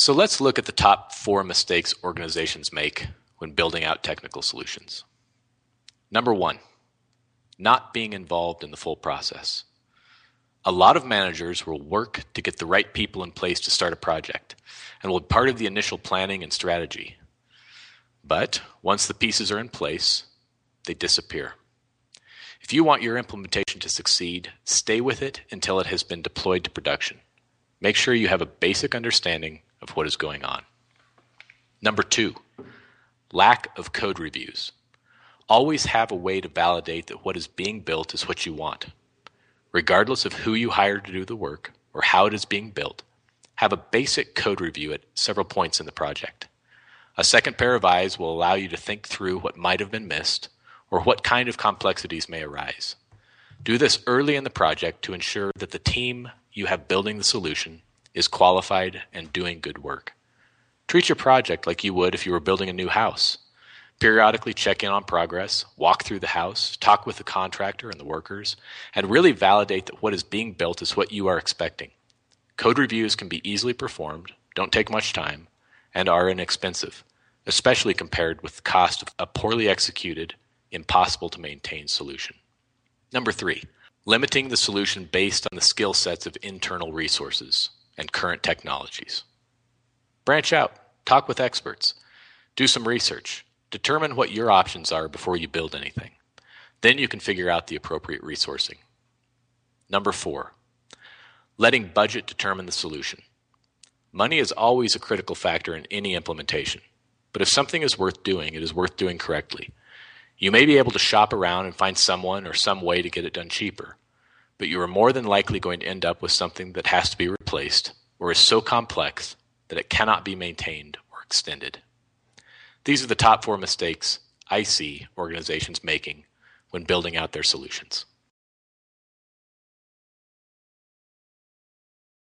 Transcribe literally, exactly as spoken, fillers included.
So let's look at the top four mistakes organizations make when building out technical solutions. Number one, not being involved in the full process. A lot of managers will work to get the right people in place to start a project and will be part of the initial planning and strategy. But once the pieces are in place, they disappear. If you want your implementation to succeed, stay with it until it has been deployed to production. Make sure you have a basic understanding of what is going on. Number two, lack of code reviews. Always have a way to validate that what is being built is what you want. Regardless of who you hire to do the work or how it is being built, have a basic code review at several points in the project. A second pair of eyes will allow you to think through what might have been missed or what kind of complexities may arise. Do this early in the project to ensure that the team you have building the solution is qualified and doing good work. Treat your project like you would if you were building a new house. Periodically check in on progress, walk through the house, talk with the contractor and the workers, and really validate that what is being built is what you are expecting. Code reviews can be easily performed, don't take much time, and are inexpensive, especially compared with the cost of a poorly executed, impossible to maintain solution. Number three, limiting the solution based on the skill sets of internal resources and current technologies. Branch out, talk with experts, do some research, determine what your options are before you build anything. Then you can figure out the appropriate resourcing. Number four, letting budget determine the solution. Money is always a critical factor in any implementation, but if something is worth doing, it is worth doing correctly. You may be able to shop around and find someone or some way to get it done cheaper, but you are more than likely going to end up with something that has to be replaced or is so complex that it cannot be maintained or extended. These are the top four mistakes I see organizations making when building out their solutions.